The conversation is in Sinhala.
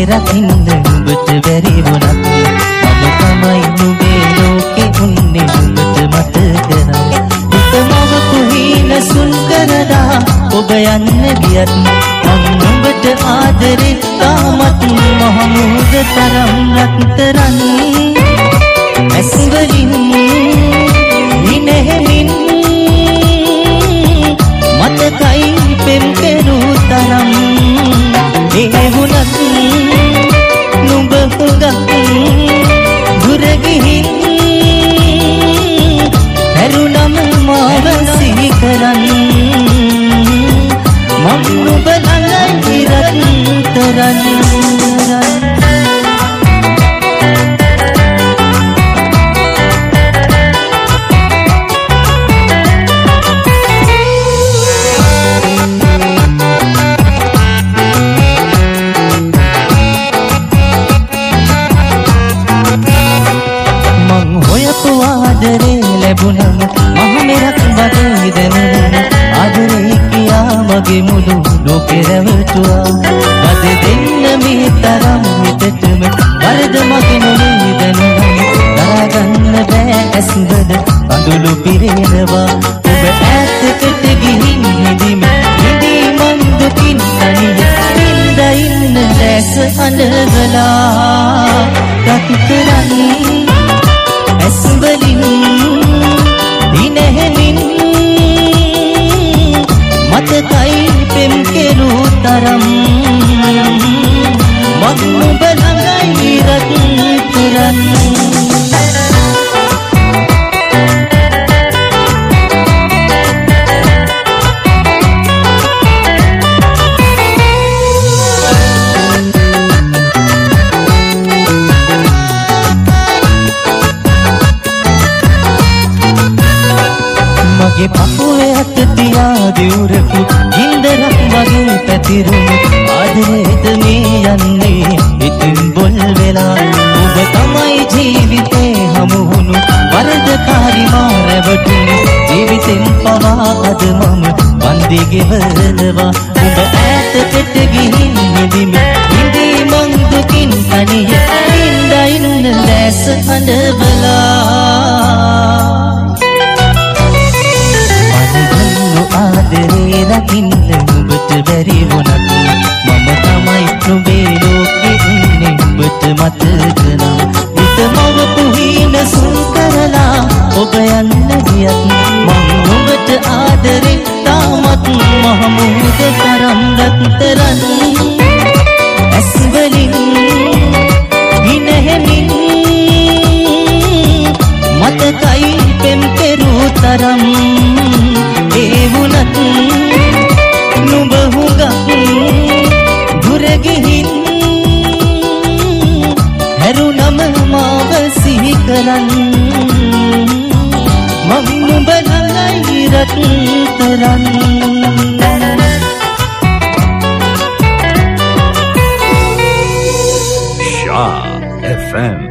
රකින්න නුඹට බැරි වුණත් මම තමයි නුඹේ ලෝකෙ උන්නේ නුඹට මතක නම් හිතමව කුහින සුන් කරලා ඔබ යන්න ගියත් මම නුඹට ආදරේ තාමත් මහමුද තරම් රත්තරන් ඇස්වලින් විනෙහිමින් මතකයි පෙම් කෙරූ තරම් ඒ වුණත් නුඹ හුඟක් දුර ගිහින් හැරුණම මාව සිහි කරන් මම නුඹ ළඟයි රත්තරන් ආදරේ ලැබුණම මහ මෙරක් වගේ දැනුණ ආදරේ කියා මගේ මුළු ලෝකෙ රැවටුවා මද දෙන්න මේ තරම් හිතටම වරද මගේ නෙමෙයි දැනුණා දරාගන්න බෑ ඇස්වල අඳුළු පිරෙනවා ඔබ ඈතකට ගිහින් හිඳිම හිඳී මං දුකින් තනිය ඉඳ ඉන්න දැස අඬවලා රත්තරන් ඇස්වලින් විනෙහිමින් මතකයි පෙම් කෙරූ තරම් මම නුඹ ළඟයි රත්තරන් මගේ පපුවේ අත තියා දිවුරපු ගින්දරක් වගේ පැතිරුණු ආදරේද මේ යන්නේ ඉතින් බොල් වෙලා ඔබ තමයි ජීවිතේ හමුවුණු වරදකාරි මා රැවටුණු ජීවිතෙන් පවා අද මම වන්දි ගෙවනවා ඔබ ඈතකට ගිහින් හිඳී මං දුකින් තනිය ඉන්න දැස අඬවලා ආදරේ රකින්න නුඹට බැරි වුණත් මම තමයි නුඹේ ලෝකෙ ඉන්නේ නුඹට මතක නම් හිතමව කුහින සුන් කරලා ඔබ යන්න ගියත් මම නුඹට ආදරේ තාමත් මහමුද තරම් රත්තරන් ඇස්වලින් විනෙහිමින් මතකයි පෙම් කෙරූ තරම් ඒ වුණත් නුඹ හුඟක් දුර ගිහින් හැරුණම මාව සිහි කරන් මම නුඹ ළඟයි රත්තරන් Shah FM